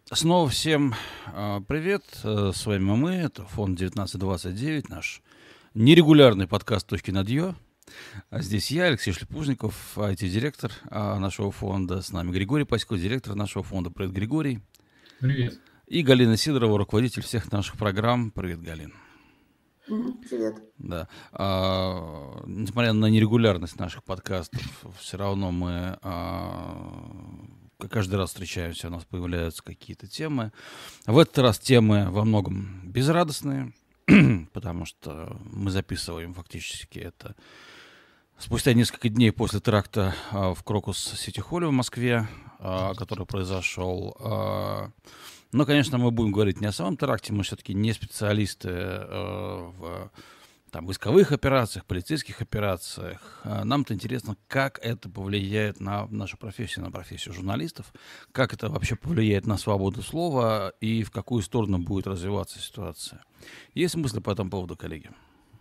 Снова всем привет, с вами мы, это фонд 1929, наш нерегулярный подкаст «Точки над Ё». Здесь я, Алексей Шлепужников, IT-директор нашего фонда, с нами Григорий Пасько, директор нашего фонда. Привет, Григорий. Привет. И Галина Сидорова, руководитель всех наших программ. Привет, Галин. Привет. Да. Несмотря на нерегулярность наших подкастов, все равно мы каждый раз встречаемся, у нас появляются какие-то темы. В этот раз темы во многом безрадостные, потому что мы записываем фактически это спустя несколько дней после теракта в Крокус-Сити-Холле в Москве, который произошел. Но, конечно, мы будем говорить не о самом теракте, мы все-таки не специалисты в войсковых операциях, полицейских операциях. Нам-то интересно, как это повлияет на нашу профессию, на профессию журналистов, как это вообще повлияет на свободу слова и в какую сторону будет развиваться ситуация. Есть мысли по этому поводу, коллеги?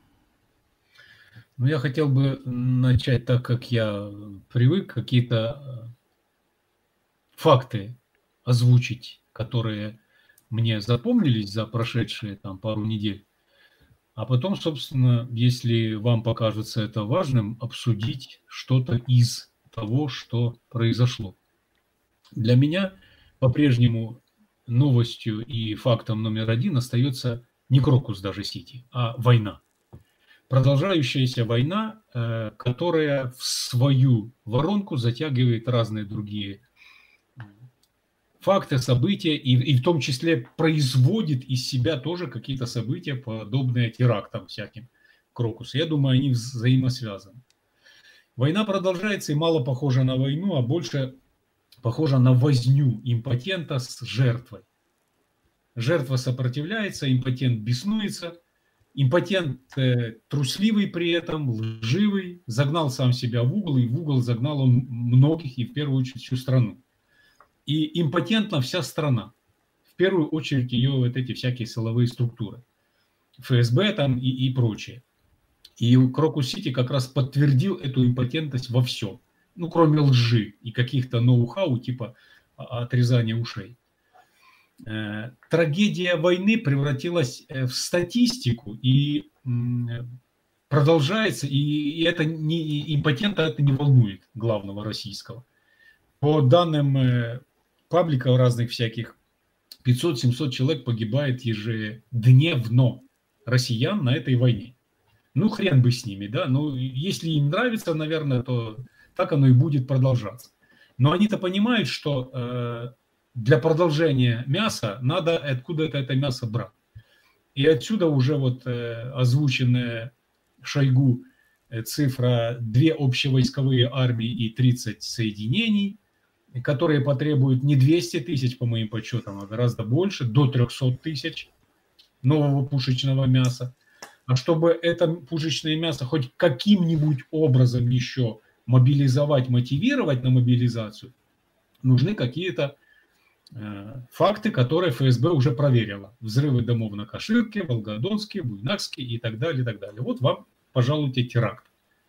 Ну, я хотел бы начать так, как я привык, какие-то факты озвучить, которые мне запомнились за прошедшие пару недель. А потом, собственно, если вам покажется это важным, обсудить что-то из того, что произошло. Для меня по-прежнему новостью и фактом номер один остается не Крокус даже Сити, а война. Продолжающаяся война, которая в свою воронку затягивает разные другие факты, события, и в том числе производит из себя тоже какие-то события, подобные терактам всяким Крокусу. Я думаю, они взаимосвязаны. Война продолжается и мало похожа на войну, а больше похожа на возню импотента с жертвой. Жертва сопротивляется, импотент беснуется. Импотент трусливый при этом, лживый, загнал сам себя в угол, и в угол загнал он многих, и в первую очередь всю страну. И импотентна вся страна. В первую очередь ее вот эти всякие силовые структуры. ФСБ там и прочее. И Крокус-Сити как раз подтвердил эту импотентность во всем. Ну, кроме лжи и каких-то ноу-хау типа отрезания ушей. Трагедия войны превратилась в статистику и продолжается, и это импотента это не волнует главного российского. По данным пабликов разных всяких, 500-700 человек погибает ежедневно россиян на этой войне. Ну, хрен бы с ними, да, ну, если им нравится, наверное, то так оно и будет продолжаться. Но они-то понимают, что для продолжения мяса надо откуда-то это мясо брать. И отсюда уже вот озвученная Шойгу цифра 2 общевойсковые армии и 30 соединений, которые потребуют не 200 тысяч, по моим подсчетам, а гораздо больше, до 300 тысяч нового пушечного мяса. А чтобы это пушечное мясо хоть каким-нибудь образом еще мобилизовать, мотивировать на мобилизацию, нужны какие-то факты, которые ФСБ уже проверила. Взрывы домов на Каширке, Волгодонске, Буйнакске и так далее, и так далее. Вот вам, пожалуйте, теракт.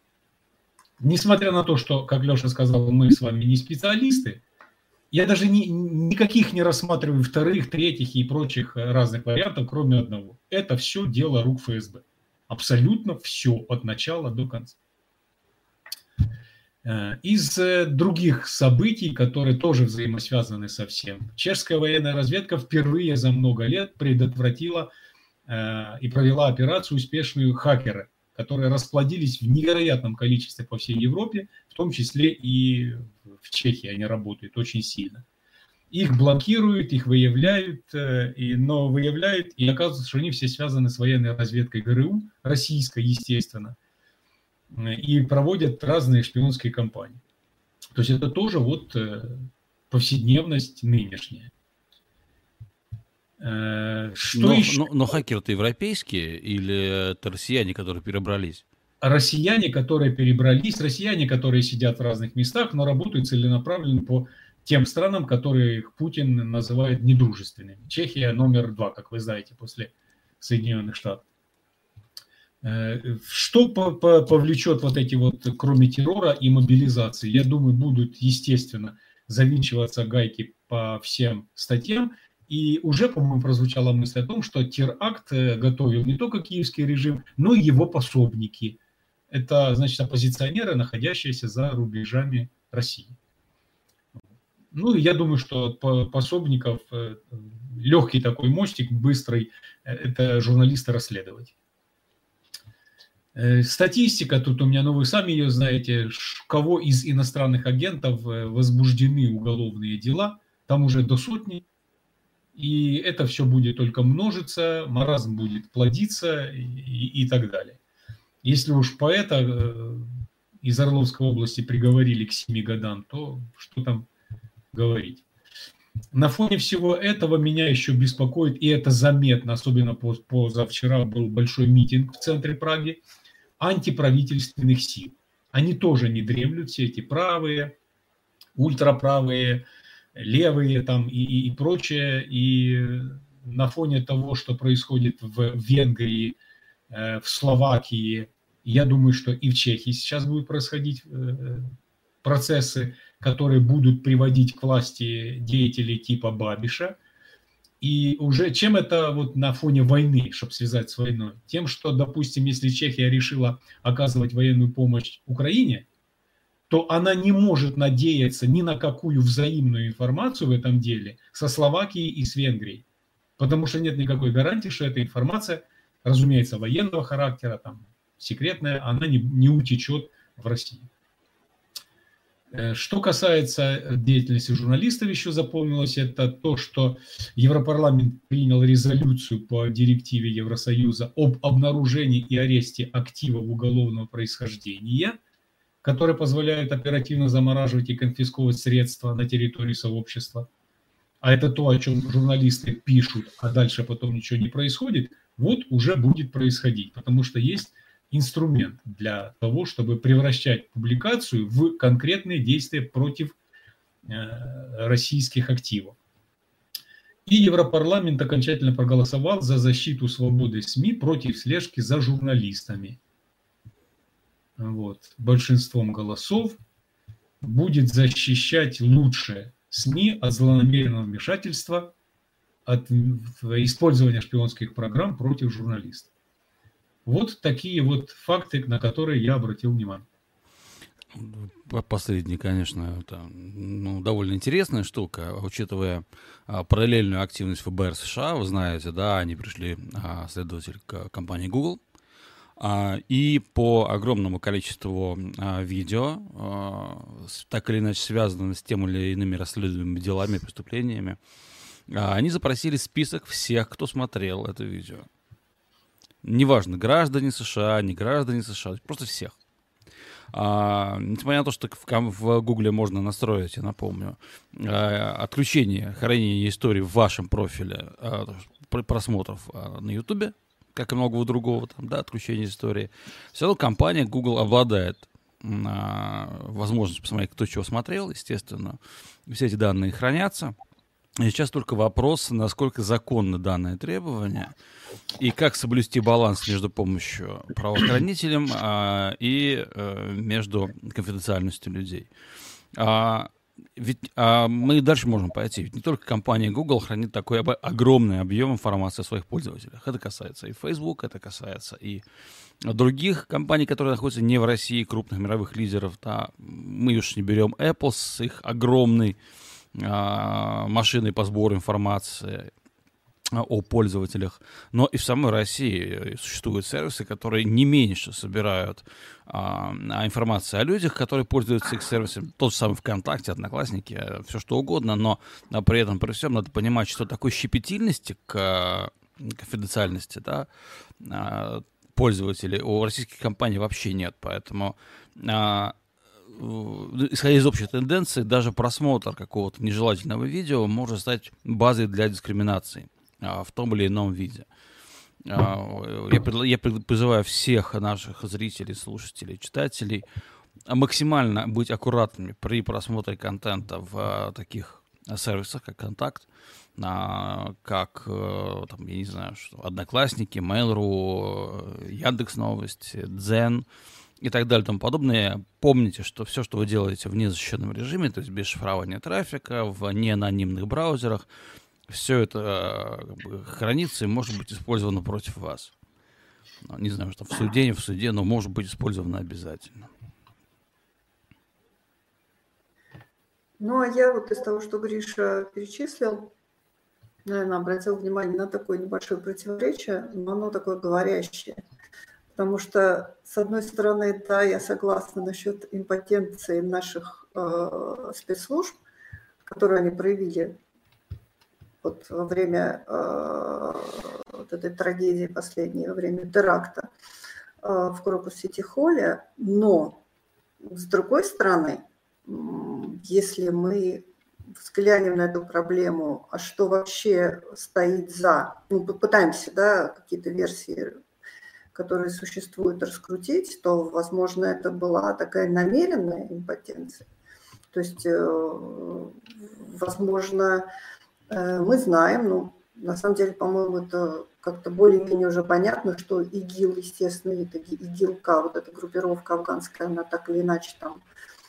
Несмотря на то, что, как Леша сказал, мы с вами не специалисты, я даже никаких не рассматриваю вторых, третьих и прочих разных вариантов, кроме одного. Это все дело рук ФСБ. Абсолютно все от начала до конца. Из других событий, которые тоже взаимосвязаны со всем. Чешская военная разведка впервые за много лет предотвратила и провела операцию успешную хакеры, которые расплодились в невероятном количестве по всей Европе, в том числе и в Чехии они работают очень сильно. Их блокируют, их выявляют, но выявляют, и оказывается, что они все связаны с военной разведкой ГРУ, российской, естественно, и проводят разные шпионские кампании. То есть это тоже вот повседневность нынешняя. Но хакеры-то европейские или это россияне, которые перебрались? Россияне, которые перебрались, россияне, которые сидят в разных местах, но работают целенаправленно по тем странам, которые Путин называет недружественными. Чехия номер 2, как вы знаете, после Соединенных Штатов. Что повлечет вот эти вот, кроме террора и мобилизации? Я думаю, будут, естественно, завинчиваться гайки по всем статьям. И уже, по-моему, прозвучала мысль о том, что теракт готовил не только киевский режим, но и его пособники. Это, значит, оппозиционеры, находящиеся за рубежами России. Ну, и я думаю, что пособников легкий такой мостик, быстрый, это журналисты-расследователи. Статистика тут у меня, ну вы сами ее знаете, кого из иностранных агентов возбуждены уголовные дела, там уже до сотни, и это все будет только множиться, маразм будет плодиться и так далее. Если уж поэта из Орловской области приговорили к 7 годам, то что там говорить. На фоне всего этого меня еще беспокоит, и это заметно, особенно позавчера был большой митинг в центре Праги, антиправительственных сил. Они тоже не дремлют, все эти правые, ультраправые, левые там и прочее. И на фоне того, что происходит в Венгрии, в Словакии, я думаю, что и в Чехии сейчас будут происходить процессы, которые будут приводить к власти деятелей типа Бабиша. И уже чем это вот на фоне войны, чтобы связать с войной? Тем, что, допустим, если Чехия решила оказывать военную помощь Украине, то она не может надеяться ни на какую взаимную информацию в этом деле со Словакией и с Венгрией. Потому что нет никакой гарантии, что эта информация, разумеется, военного характера, там, секретная, она не утечет в Россию. Что касается деятельности журналистов, еще запомнилось, это то, что Европарламент принял резолюцию по директиве Евросоюза об обнаружении и аресте активов уголовного происхождения, которые позволяют оперативно замораживать и конфисковывать средства на территории сообщества. А это то, о чем журналисты пишут, а дальше потом ничего не происходит, вот уже будет происходить, потому что есть инструмент для того, чтобы превращать публикацию в конкретные действия против российских активов. И Европарламент окончательно проголосовал за защиту свободы СМИ против слежки за журналистами. Вот. Большинством голосов будет защищать лучше СМИ от злонамеренного вмешательства, от использования шпионских программ против журналистов. Вот такие вот факты, на которые я обратил внимание. Последний, конечно, это довольно интересная штука, учитывая параллельную активность ФБР США, вы знаете, да, они пришли, следователь к компании Google, и по огромному количеству видео, так или иначе связанных с тем или иными расследуемыми делами, преступлениями, они запросили список всех, кто смотрел это видео. Неважно, граждане США, не граждане США, просто всех. Несмотря на то, что в Гугле можно настроить, я напомню, отключение хранения истории в вашем профиле просмотров на Ютубе, как и многого другого, там, да, отключение истории, все равно компания Google обладает возможностью посмотреть, кто чего смотрел, естественно. Все эти данные хранятся. И сейчас только вопрос, насколько законны данные требования и как соблюсти баланс между помощью правоохранителям и между конфиденциальностью людей. Ведь мы дальше можем пойти. Ведь не только компания Google хранит такой огромный объем информации о своих пользователях. Это касается и Facebook, это касается и других компаний, которые находятся не в России, крупных мировых лидеров. Да. Мы уж не берем Apple с их огромной машиной по сбору информации о пользователях, но и в самой России существуют сервисы, которые не меньше собирают информацию о людях, которые пользуются их сервисами. Тот же самый ВКонтакте, Одноклассники, все что угодно, но при этом, при всем, надо понимать, что такой щепетильности к конфиденциальности, да, пользователей у российских компаний вообще нет, поэтому исходя из общей тенденции, даже просмотр какого-то нежелательного видео может стать базой для дискриминации в том или ином виде. Я призываю всех наших зрителей, слушателей, читателей максимально быть аккуратными при просмотре контента в таких сервисах, как Контакт, как, там, я не знаю, что, Одноклассники, Mail.ru, Яндекс.Новости, Дзен и так далее и тому подобное. Помните, что все, что вы делаете в незащищенном режиме, то есть без шифрования трафика, в неанонимных браузерах, все это как бы хранится и может быть использовано против вас. Не знаю, что в суде, не в суде, но может быть использовано обязательно. Ну, а я вот из того, что Гриша перечислил, наверное, обратил внимание на такое небольшое противоречие, но оно такое говорящее. Потому что, с одной стороны, да, я согласна насчет импотенции наших спецслужб, которые они проявили вот во время вот этой трагедии последней, во время теракта в Крокус-Сити-Холле. Но, с другой стороны, если мы взглянем на эту проблему, а что вообще стоит за, ну, попытаемся, да, какие-то версии, которые существуют, раскрутить, то, возможно, это была такая намеренная импотенция. То есть, возможно, мы знаем, ну, на самом деле, по-моему, это как-то более-менее уже понятно, что ИГИЛ, естественно, ИГИЛ-К, вот эта группировка афганская, она так или иначе там,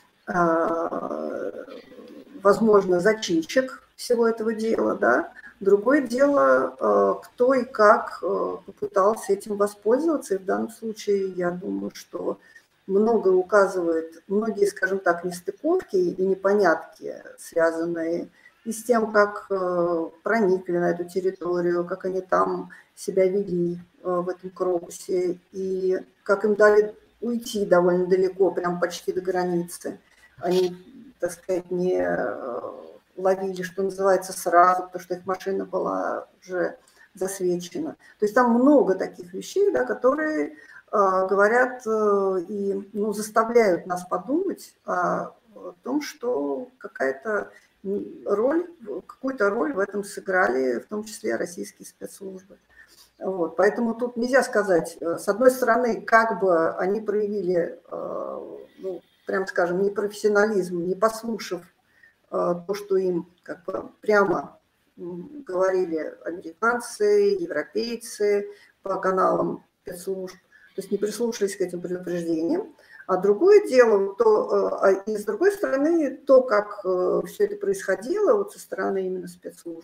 возможно, зачинщик всего этого дела, да. Другое дело, кто и как попытался этим воспользоваться, и в данном случае, я думаю, что многое указывает, многие, скажем так, нестыковки и непонятки, связанные и с тем, как проникли на эту территорию, как они там себя вели в этом Крокусе, и как им дали уйти довольно далеко, прям почти до границы. Они, так сказать, не ловили, что называется, сразу, потому что их машина была уже засвечена. То есть там много таких вещей, да, которые говорят и, ну, заставляют нас подумать о том, что какую-то роль в этом сыграли, в том числе российские спецслужбы. Вот. Поэтому тут нельзя сказать, с одной стороны, как бы они проявили, ну, прям скажем, непрофессионализм, не послушав то, что им как бы прямо говорили американцы, европейцы по каналам спецслужб, то есть не прислушались к этим предупреждениям. А другое дело, и с другой стороны, то, как все это происходило вот со стороны именно спецслужб,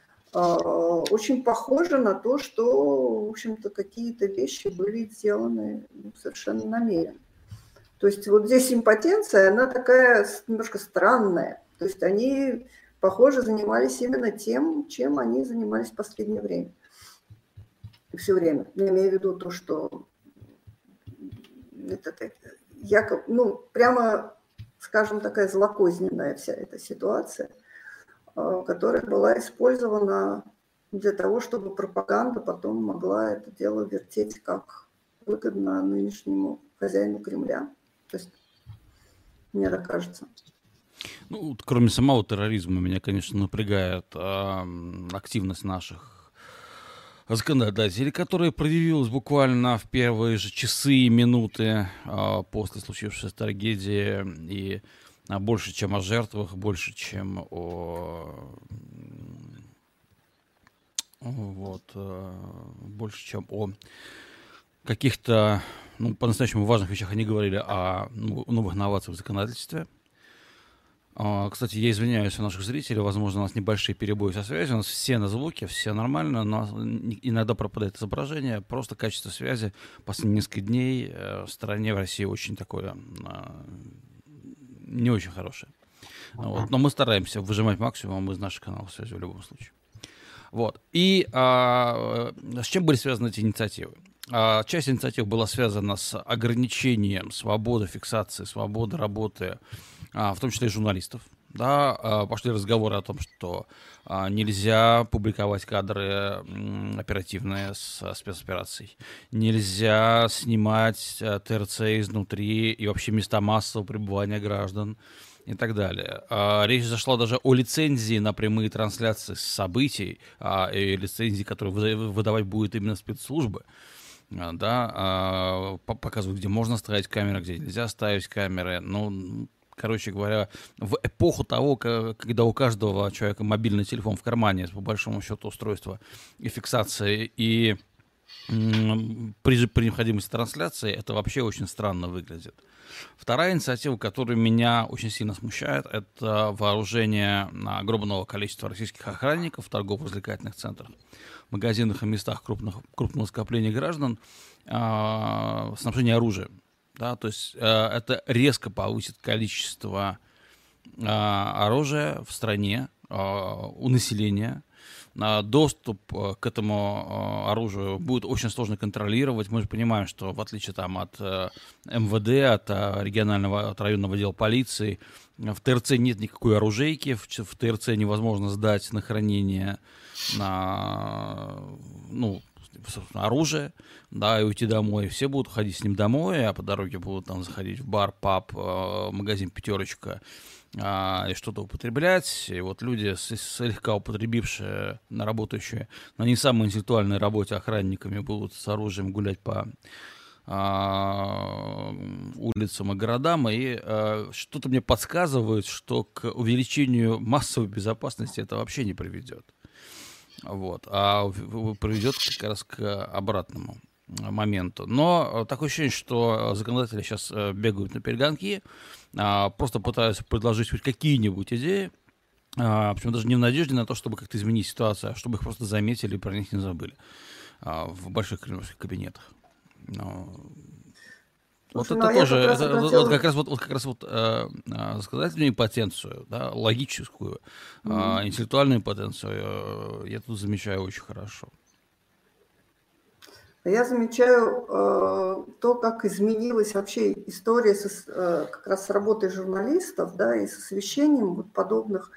очень похоже на то, что, в общем-то, какие-то вещи были сделаны совершенно намеренно. То есть вот здесь импотенция, она такая немножко странная. То есть они, похоже, занимались именно тем, чем они занимались в последнее время. Все время. Я имею в виду то, что это якобы, ну, прямо, скажем, такая злокозненная вся эта ситуация, которая была использована для того, чтобы пропаганда потом могла это дело вертеть как выгодно нынешнему хозяину Кремля. То есть, мне так кажется. Ну, кроме самого терроризма, меня, конечно, напрягает активность наших законодателей, которая проявилась буквально в первые же часы и минуты после случившейся трагедии, и больше, чем о жертвах, больше, чем больше, чем о каких-то, ну, по-настоящему важных вещах. Они говорили о новых новациях в законодательстве. Кстати, я извиняюсь у наших зрителей, возможно, у нас небольшие перебои со связью, у нас все на звуке, все нормально, но иногда пропадает изображение, просто качество связи последние несколько дней в стране, в России очень такое, не очень хорошее. Вот. Но мы стараемся выжимать максимум из наших каналов связи в любом случае. Вот. И с чем были связаны эти инициативы? Часть инициатив была связана с ограничением свободы фиксации, свободы работы, в том числе и журналистов. Да, пошли разговоры о том, что нельзя публиковать кадры оперативные со спецопераций, нельзя снимать ТРЦ изнутри и вообще места массового пребывания граждан и так далее. Речь зашла даже о лицензии на прямые трансляции событий, и лицензии, которые выдавать будет именно спецслужбы. Да, показывают, где можно ставить камеры, где нельзя ставить камеры. Ну, короче говоря, в эпоху того, когда у каждого человека мобильный телефон в кармане, по большому счету, устройство и фиксации, и при необходимости трансляции это вообще очень странно выглядит. Вторая инициатива, которая меня очень сильно смущает, это вооружение огромного количества российских охранников в торгово-развлекательных центрах, магазинах и местах крупного скопления граждан, снабжение оружием. Да, то есть это резко повысит количество оружия в стране у населения. Доступ к этому оружию будет очень сложно контролировать. Мы же понимаем, что в отличие там, от МВД, от регионального, от районного отдела полиции, в ТРЦ нет никакой оружейки, в ТРЦ невозможно сдать на хранение оружие, да, и уйти домой. Все будут ходить с ним домой, а по дороге будут там заходить в бар, паб, магазин «Пятерочка», и что-то употреблять. И вот люди, слегка употребившие, работающие на не самой интеллектуальной работе охранниками, будут с оружием гулять по улицам и городам. И что-то мне подсказывает, что к увеличению массовой безопасности это вообще не приведет. Вот, а приведет как раз к обратному моменту. Но такое ощущение, что законодатели сейчас бегают на перегонки, просто пытаются предложить хоть какие-нибудь идеи, причем даже не в надежде на то, чтобы как-то изменить ситуацию, а чтобы их просто заметили и про них не забыли в больших кремлевских кабинетах. Вот это тоже, как раз законодательную импотенцию, да, логическую, интеллектуальную импотенцию я тут замечаю очень хорошо. Я замечаю то, как изменилась вообще история как раз с работой журналистов, да, и с освещением вот подобных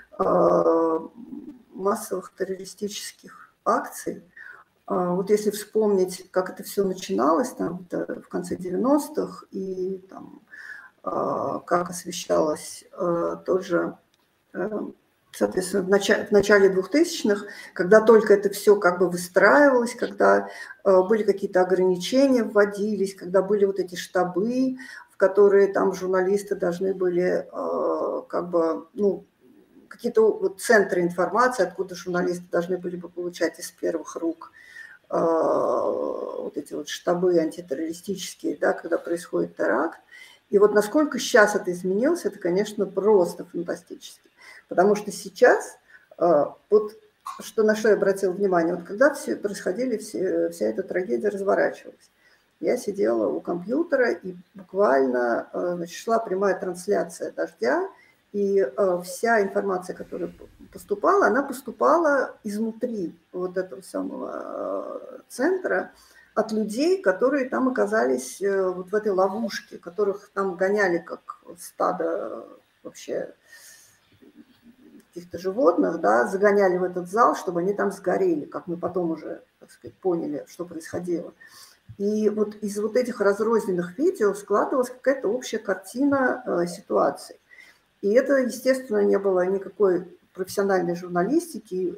массовых террористических акций. Вот если вспомнить, как это все начиналось там, в конце 90-х, и там, как освещалось тоже, соответственно, в начале 2000-х, когда только это все как бы выстраивалось, когда были какие-то ограничения, вводились, когда были вот эти штабы, в которые там журналисты должны были как бы, ну, какие-то вот центры информации, откуда журналисты должны были бы получать из первых рук вот эти вот штабы антитеррористические, да, когда происходит теракт. И вот насколько сейчас это изменилось, это, конечно, просто фантастически. Потому что сейчас, вот что, на что я обратила внимание, вот когда все происходили, вся эта трагедия разворачивалась, я сидела у компьютера, и буквально, значит, шла прямая трансляция «Дождя», и вся информация, которая поступала, она поступала изнутри вот этого самого центра, от людей, которые там оказались вот в этой ловушке, которых там гоняли как стадо вообще каких-то животных, да, загоняли в этот зал, чтобы они там сгорели, как мы потом уже, так сказать, поняли, что происходило. И вот из вот этих разрозненных видео складывалась какая-то общая картина ситуации. И это, естественно, не было никакой профессиональной журналистикой,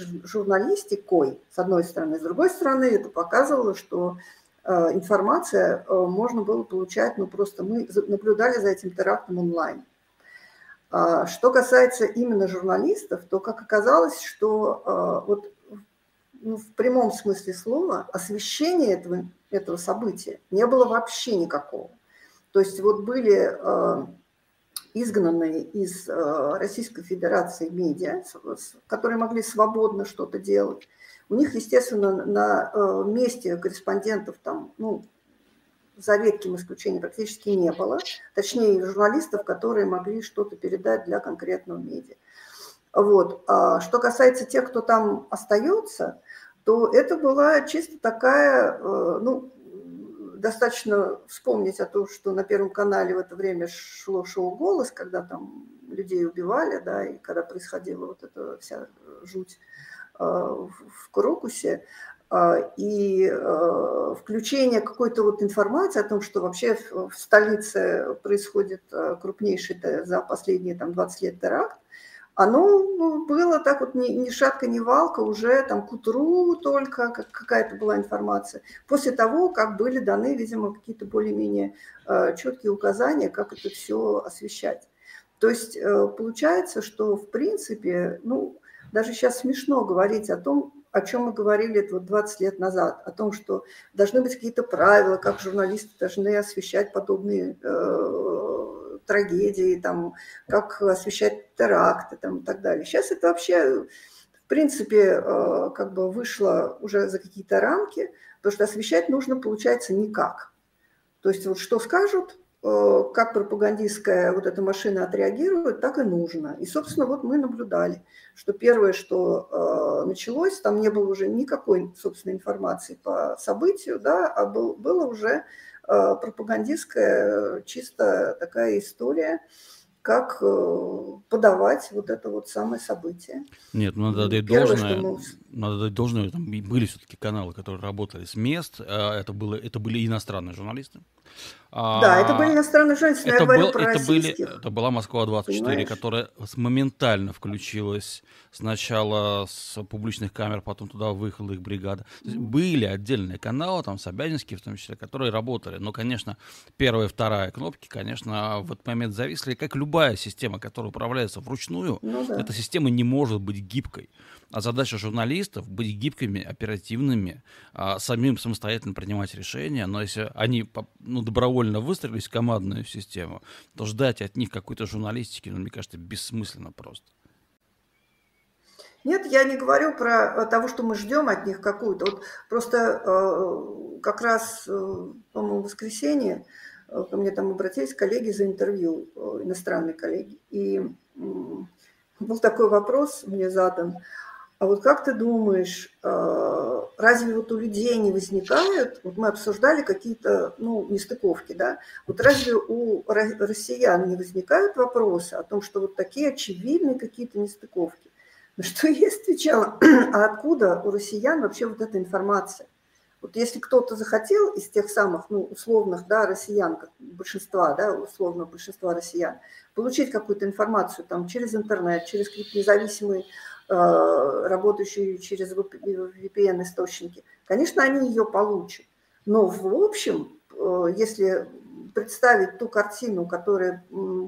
с одной стороны. С другой стороны, это показывало, что информация можно было получать, ну просто мы наблюдали за этим терактом онлайн. Что касается именно журналистов, то, как оказалось, что вот, ну, в прямом смысле слова освещения этого события не было вообще никакого. То есть вот были изгнанные из Российской Федерации медиа, которые могли свободно что-то делать. У них, естественно, на месте корреспондентов там, ну, за редким исключением практически не было. Точнее, журналистов, которые могли что-то передать для конкретного медиа. Вот. А что касается тех, кто там остается, то это была чисто такая, ну, достаточно вспомнить о том, что на Первом канале в это время шло шоу «Голос», когда там людей убивали, да, и когда происходила вот эта вся жуть в Крокусе, и включение какой-то вот информации о том, что вообще в столице происходит крупнейший за последние там 20 лет теракт, оно было так вот ни шатка, ни валка, уже там к утру только какая-то была информация. После того, как были даны, видимо, какие-то более-менее четкие указания, как это все освещать. То есть получается, что в принципе, ну, даже сейчас смешно говорить о том, о чем мы говорили вот 20 лет назад, о том, что должны быть какие-то правила, как журналисты должны освещать подобные трагедии, там, как освещать теракты там, и так далее. Сейчас это вообще, в принципе, как бы вышло уже за какие-то рамки, потому что освещать нужно, получается, никак. То есть вот что скажут, как пропагандистская вот эта машина отреагирует, так и нужно. И, собственно, вот мы наблюдали, что первое, что началось, там не было уже никакой, собственно, информации по событию, да, а было уже пропагандистская чисто такая история, как подавать вот это вот самое событие. Нет, надо дать должное, там были все-таки каналы, которые работали с мест, это были иностранные журналисты. Да, это были иностранные журналисты, но я говорю про российских. Это была Москва-24, понимаешь? Которая моментально включилась сначала с публичных камер, потом туда выехала их бригада. Были отдельные каналы, там Собянинские в том числе, которые работали. Но, конечно, первая и вторая кнопки, конечно, в этот момент зависли. Как любая система, которая управляется вручную, эта система не может быть гибкой. А задача журналистов — быть гибкими, оперативными, самим самостоятельно принимать решения. Но если они добровольно выстроились в командную систему, то ждать от них какой-то журналистики, мне кажется, бессмысленно просто. Нет, я не говорю про того, что мы ждем от них какую-то. Вот просто как раз, по-моему, в воскресенье ко мне там обратились коллеги за интервью, иностранные коллеги. И был такой вопрос мне задан. А вот как ты думаешь, разве вот у людей не возникают, вот мы обсуждали какие-то, нестыковки, да, вот разве у россиян не возникают вопросы о том, что вот такие очевидные какие-то нестыковки? На что я отвечала, а откуда у россиян вообще вот эта информация? Вот если кто-то захотел из тех самых, условных, да, россиян, как большинства, да, условно большинства россиян, получить какую-то информацию там через интернет, через какие-то независимые, работающие через VPN-источники, конечно, они ее получат. Но в общем, если представить ту картину, которая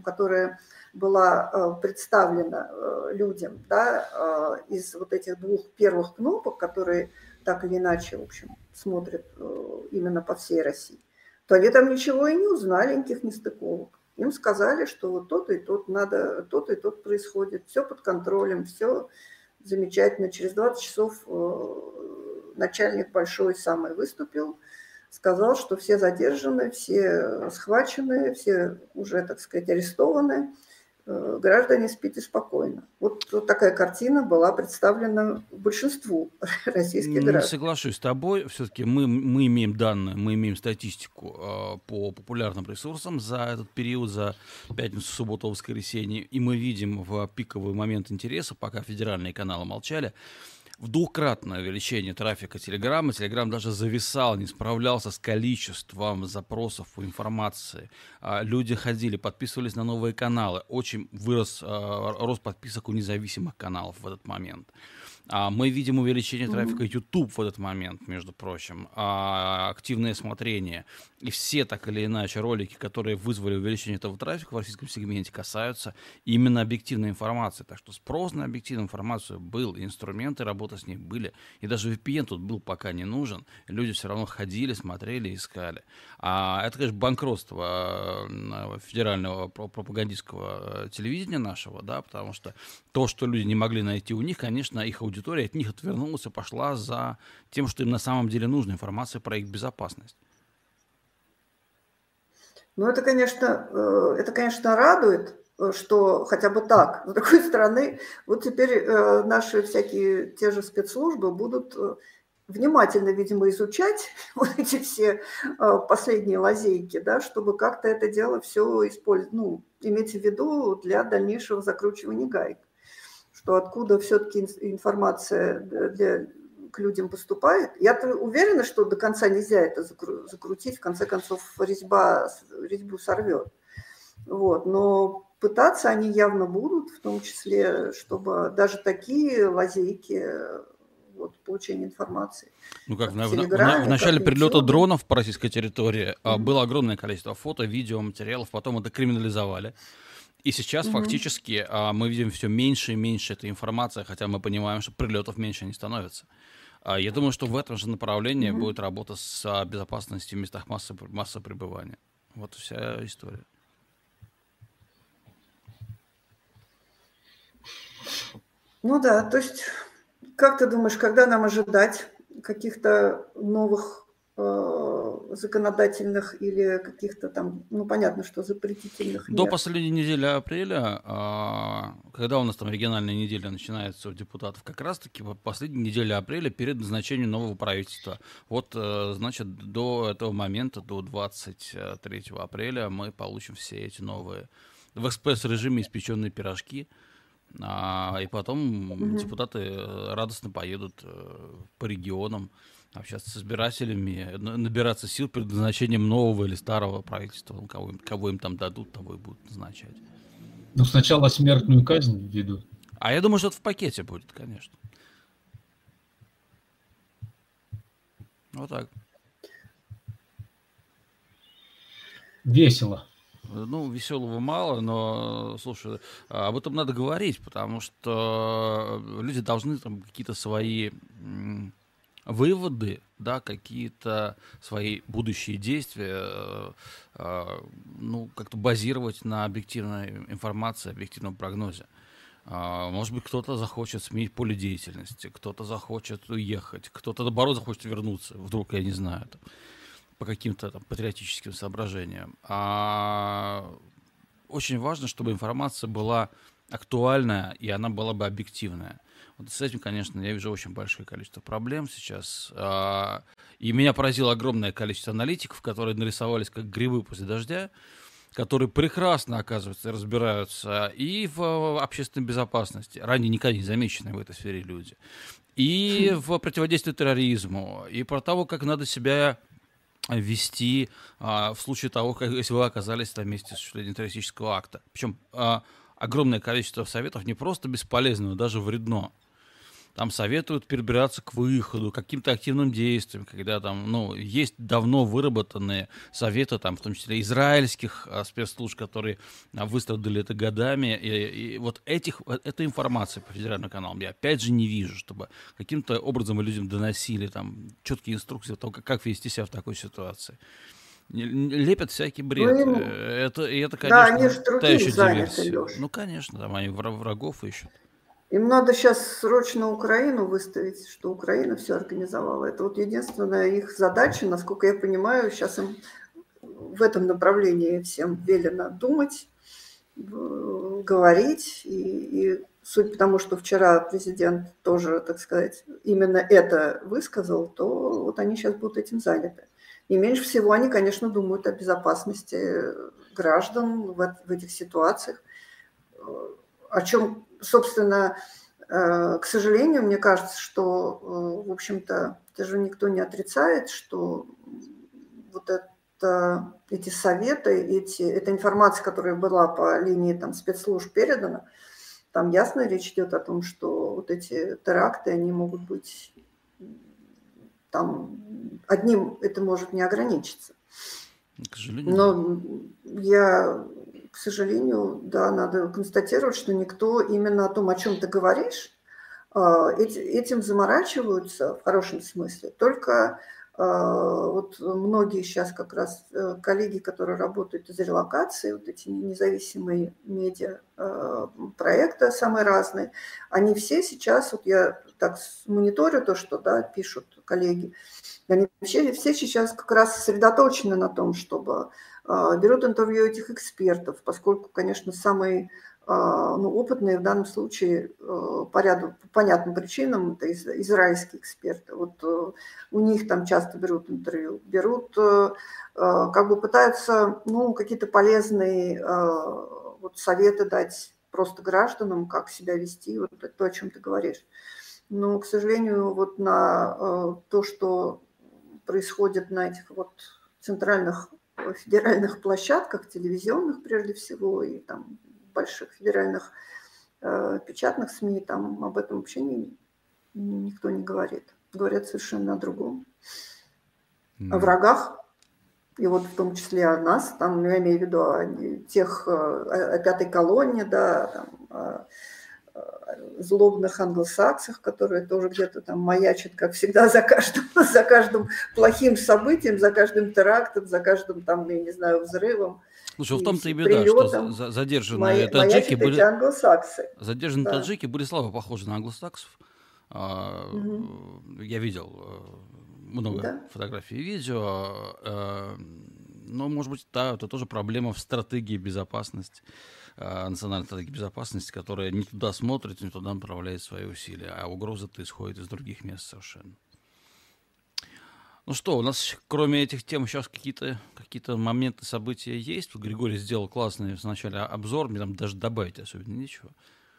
была представлена людям, да, из вот этих двух первых кнопок, которые так или иначе, в общем, смотрят именно по всей России, то они там ничего и не узнали, никаких нестыковок. Им сказали, что вот то-то и то происходит, все под контролем, все замечательно. Через 20 часов начальник большой самый выступил, сказал, что все задержаны, все схвачены, все уже, так сказать, арестованы. Граждане, спите спокойно. Вот такая картина была представлена большинству российских граждан. Не соглашусь с тобой. Все-таки мы имеем данные, мы имеем статистику по популярным ресурсам за этот период, за пятницу, субботу, воскресенье. И мы видим в пиковый момент интереса, пока федеральные каналы молчали, в двукратное увеличение трафика Телеграма. Телеграм даже зависал, не справлялся с количеством запросов по информации. Люди ходили, подписывались на новые каналы. Очень вырос рост подписок у независимых каналов в этот момент. Мы видим увеличение трафика YouTube в этот момент, между прочим, активное смотрение. И все так или иначе ролики, которые вызвали увеличение этого трафика в российском сегменте, касаются именно объективной информации. Так что спрос на объективную информацию был, инструменты работы с ней были. И даже VPN тут был пока не нужен. Люди все равно ходили, смотрели, искали. Это, конечно, банкротство федерального пропагандистского телевидения нашего, да, потому что то, что люди не могли найти у них, конечно, их аудитория от них отвернулась и пошла за тем, что им на самом деле нужна информация про их безопасность. Ну, это, конечно, радует, что хотя бы так. С другой стороны, вот теперь наши всякие те же спецслужбы будут внимательно, видимо, изучать вот эти все последние лазейки, да, чтобы как-то это дело все использовать, иметь в виду для дальнейшего закручивания гаек. Что откуда все-таки информация к людям поступает. Я уверена, что до конца нельзя это закрутить, в конце концов резьбу сорвет. Вот. Но пытаться они явно будут, в том числе, чтобы даже такие лазейки получения информации. Как в начале прилета дронов по российской территории было огромное количество фото, видео, материалов, потом это криминализовали. И сейчас фактически мы видим все меньше и меньше этой информации, хотя мы понимаем, что прилетов меньше не становится. Я думаю, что в этом же направлении будет работа с безопасностью в местах массового пребывания. Вот вся история. Ну да, то есть, как ты думаешь, когда нам ожидать каких-то новых законодательных или каких-то там, ну понятно, что запретительных До мер? последней недели апреля, когда у нас там региональная неделя начинается у депутатов, как раз-таки в последней неделе апреля перед назначением нового правительства. Вот, значит, до этого момента, до 23 апреля мы получим все эти новые в экспресс-режиме испеченные пирожки. И потом депутаты радостно поедут по регионам, общаться с избирателями, набираться сил перед назначением нового или старого правительства. Кого им там дадут, того и будут назначать. Ну, сначала смертную казнь введут. А я думаю, что это в пакете будет, конечно. Вот так. Весело. Ну, веселого мало, но, слушай, об этом надо говорить, потому что люди должны там какие-то свои выводы, да, какие-то свои будущие действия, ну, как-то базировать на объективной информации, объективном прогнозе. Может быть, кто-то захочет сменить поле деятельности, кто-то захочет уехать, кто-то, наоборот, захочет вернуться, вдруг, я не знаю, там, по каким-то там патриотическим соображениям. Очень важно, чтобы информация была актуальная, и она была бы объективная. Вот с этим, конечно, я вижу очень большое количество проблем сейчас. И меня поразило огромное количество аналитиков, которые нарисовались как грибы после дождя, которые прекрасно, оказывается, разбираются и в общественной безопасности, ранее никогда не замеченные в этой сфере люди, и в противодействии терроризму, и про того, как надо себя вести в случае того, как, если вы оказались на месте осуществления террористического акта. Причем огромное количество советов не просто бесполезно, но даже вредно. Там советуют перебираться к выходу, к каким-то активным действиям, когда там, ну, есть давно выработанные советы, там, в том числе израильских спецслужб, которые выстрадали это годами. И вот этой информации по федеральным каналам я опять же не вижу, чтобы каким-то образом людям доносили там четкие инструкции о том, как вести себя в такой ситуации. Лепят всякий бред. Ну, Это, конечно, да, они же та другим еще заняты, диверсия. Леш. Ну, конечно, там они врагов ищут. Им надо сейчас срочно Украину выставить, что Украина все организовала. Это вот единственная их задача, насколько я понимаю, сейчас им в этом направлении всем велено думать, говорить. И суть потому, что вчера президент тоже, так сказать, именно это высказал, то вот они сейчас будут этим заняты. И меньше всего они, конечно, думают о безопасности граждан в этих ситуациях. О чем, собственно, к сожалению, мне кажется, что, в общем-то, даже никто не отрицает, что вот эти советы, эта информация, которая была по линии там, спецслужб передана, там ясно речь идет о том, что вот эти теракты, они могут быть, там, одним это может не ограничиться. К сожалению. Но к сожалению, да, надо констатировать, что никто именно о том, о чем ты говоришь, этим заморачиваются в хорошем смысле. Только вот многие сейчас как раз коллеги, которые работают из релокации, вот эти независимые медиа проекты самые разные, они все сейчас, вот я так мониторю то, что да, пишут коллеги, они все сейчас как раз сосредоточены на том, чтобы берут интервью этих экспертов, поскольку, конечно, самые опытные в данном случае по понятным причинам это израильские эксперты. Вот у них там часто берут интервью, как бы пытаются какие-то полезные вот советы дать просто гражданам, как себя вести, вот то, о чем ты говоришь. Но, к сожалению, вот на то, что происходит на этих вот центральных федеральных площадках, телевизионных прежде всего, и там больших федеральных печатных СМИ, там об этом вообще никто не говорит. Говорят совершенно о другом. О врагах и вот в том числе о нас, там, я имею в виду о тех, о пятой колонне, да, там, злобных англосаксах, которые тоже где-то там маячат, как всегда, за каждым плохим событием, за каждым терактом, за каждым там, я не знаю, взрывом. Слушай, в том-то и беда, что задержанные таджики были... англосаксы. Задержанные таджики были слабо похожи на англосаксов. Я видел много фотографий и видео. Но, может быть, да, это тоже проблема в стратегии безопасности, национальной стратегии безопасности, которая не туда смотрит, не туда направляет свои усилия, а угроза-то исходит из других мест совершенно. Ну что, у нас кроме этих тем сейчас какие-то моменты, события есть. Григорий сделал классный вначале обзор, мне там даже добавить особенно нечего.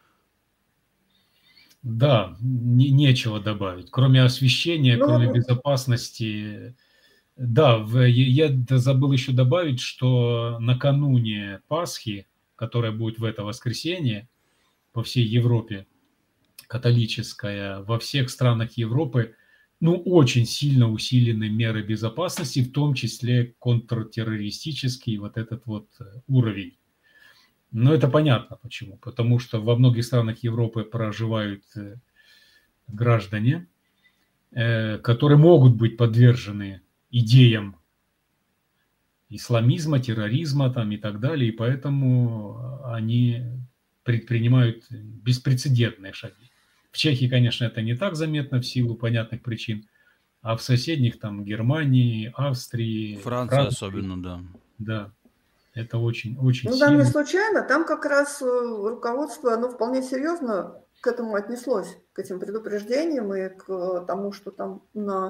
Да, нечего добавить. Кроме освещения, кроме безопасности. Да, я забыл еще добавить, что накануне Пасхи, которая будет в это воскресенье по всей Европе, католическая, во всех странах Европы, очень сильно усилены меры безопасности, в том числе контртеррористический вот этот вот уровень. Но это понятно почему. Потому что во многих странах Европы проживают граждане, которые могут быть подвержены идеям исламизма, терроризма там, и так далее. И поэтому они предпринимают беспрецедентные шаги. В Чехии, конечно, это не так заметно в силу понятных причин, а в соседних там Германии, Австрии, Франции особенно, да. Да, это очень сильно. Там не случайно, там как раз руководство, оно вполне серьезно к этому отнеслось, к этим предупреждениям и к тому, что там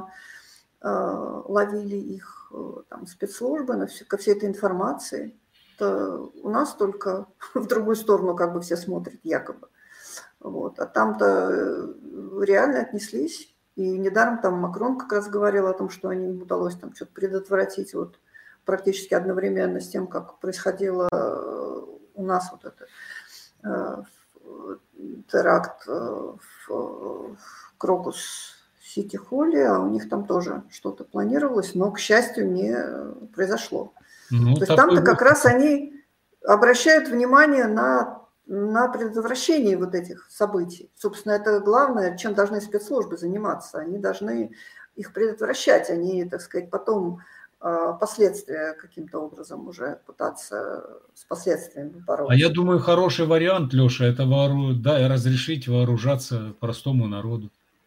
ловили их там спецслужбы ко всей этой информации. Это у нас только в другую сторону как бы все смотрят якобы. Вот. А там-то реально отнеслись. И недаром там Макрон как раз говорил о том, что им удалось там что-то предотвратить вот практически одновременно с тем, как происходило у нас вот это теракт в Крокус-Сити-Холле, а у них там тоже что-то планировалось, но, к счастью, не произошло. То есть там-то как раз они обращают внимание на предотвращение вот этих событий. Собственно, это главное, чем должны спецслужбы заниматься. Они должны их предотвращать, они, так сказать, потом последствия каким-то образом уже пытаться с последствиями бороться. А я думаю, хороший вариант, Леша, это разрешить вооружаться простому народу.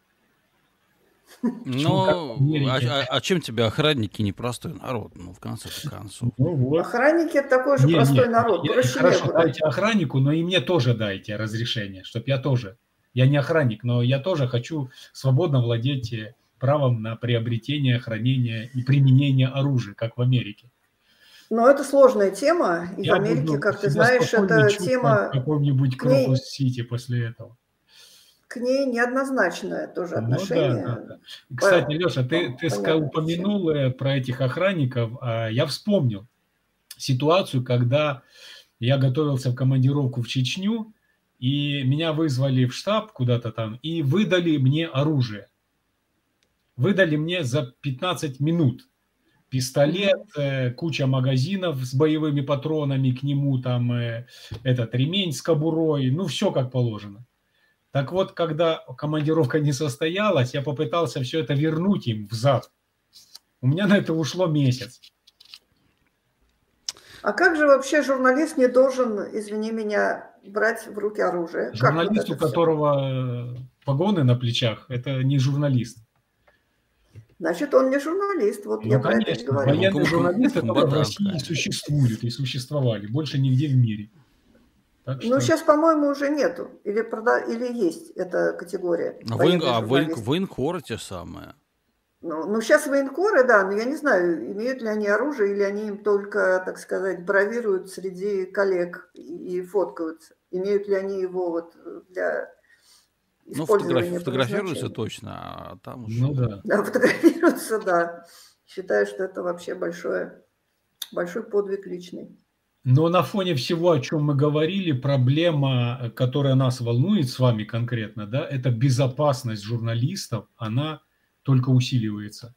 Ну, а чем тебе охранники непростой народ? Ну, в конце концов. Вот. Охранники – это такой же простой народ. Хорошо, дайте охраннику, но и мне тоже дайте разрешение, чтобы я не охранник, но я тоже хочу свободно владеть правом на приобретение, хранение и применение оружия, как в Америке. Но это сложная тема, и в Америке, как ты знаешь, это тема… В каком-нибудь Крокус-Сити после этого. К ней неоднозначное тоже отношение. Да. Кстати, Леша, ты упомянул про этих охранников, а я вспомнил ситуацию, когда я готовился в командировку в Чечню, и меня вызвали в штаб куда-то там, и выдали мне оружие. Выдали мне за 15 минут. Пистолет, куча магазинов с боевыми патронами к нему, там этот ремень с кобурой, все как положено. Так вот, когда командировка не состоялась, я попытался все это вернуть им взад. У меня на это ушло месяц. А как же вообще журналист не должен, извини меня, брать в руки оружие? Журналист, у которого погоны на плечах, это не журналист. Значит, он не журналист. Вот я про это говорю. Военные журналисты в России существуют и существовали. Больше нигде в мире. Сейчас, по-моему, уже нету. Или есть эта категория. Военкоры те самые. Сейчас военкоры, да, но я не знаю, имеют ли они оружие, или они им только, так сказать, бравируют среди коллег и фоткаются. Имеют ли они его вот для использования? Фотографируются точно, а там уже… Да, фотографируются, да. Считаю, что это вообще большой подвиг личный. Но на фоне всего, о чем мы говорили, проблема, которая нас волнует с вами конкретно, да, это безопасность журналистов, она только усиливается.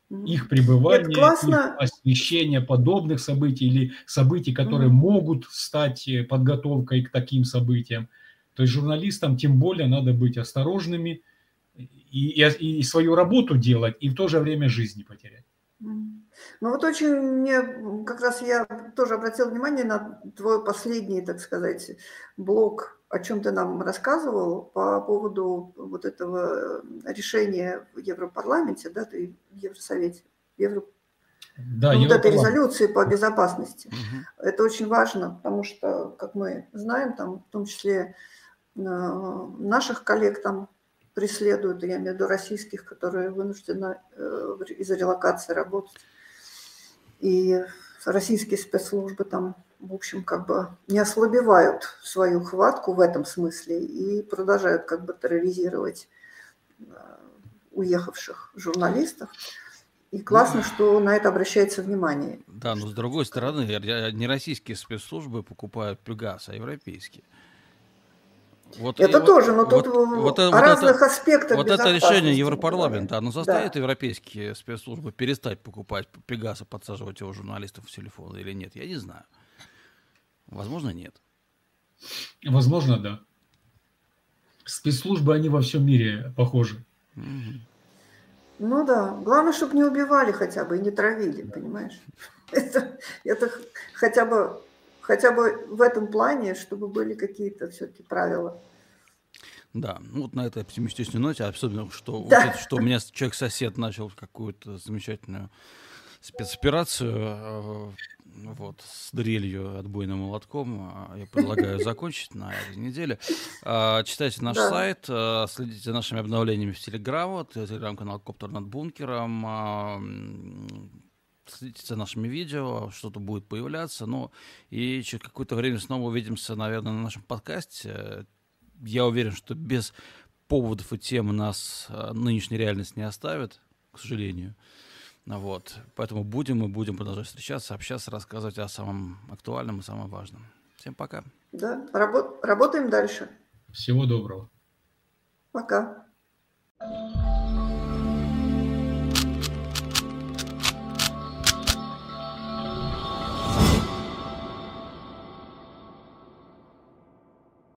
их пребывание, классно. их освещение подобных событий или событий, которые могут стать подготовкой к таким событиям. То есть журналистам тем более надо быть осторожными и свою работу делать, и в то же время жизни потерять. Ну вот очень мне, как раз я тоже обратил внимание на твой последний, так сказать, блог, о чем ты нам рассказывал по поводу вот этого решения в Европарламенте, да, ты в Евросовете, да, вот этой резолюции по безопасности. Это очень важно, потому что, как мы знаем, там в том числе наших коллег там преследуют, я имею в виду российских, которые вынуждены из-за релокации работать. И российские спецслужбы там, в общем, как бы не ослабевают свою хватку в этом смысле и продолжают как бы терроризировать уехавших журналистов. И классно, что на это обращается внимание. Да, но с другой стороны, не российские спецслужбы покупают Пегас, а европейские. Вот это тоже, но тут о разных аспектах безопасности. Вот это решение Европарламента, оно заставит европейские спецслужбы перестать покупать Пегаса, подсаживать его журналистов в телефон или нет? Я не знаю. Возможно, нет. Возможно, да. Спецслужбы, они во всем мире похожи. Ну да. Главное, чтобы не убивали хотя бы и не травили, понимаешь? Это хотя бы в этом плане, чтобы были какие-то все-таки правила. Да, ну вот на этой оптимистичной ноте, особенно, что у меня человек-сосед начал какую-то замечательную спецоперацию вот, с дрелью, отбойным молотком. Я предлагаю закончить на этой неделе. Читайте наш сайт, следите за нашими обновлениями в Телеграм, телеграм-канал «Коптер над бункером». Следите за нашими видео, что-то будет появляться. Ну, и через какое-то время снова увидимся, наверное, на нашем подкасте. Я уверен, что без поводов и тем нас нынешняя реальность не оставит, к сожалению. Вот. Поэтому будем продолжать встречаться, общаться, рассказывать о самом актуальном и самом важном. Всем пока. Да, работаем дальше. Всего доброго. Пока.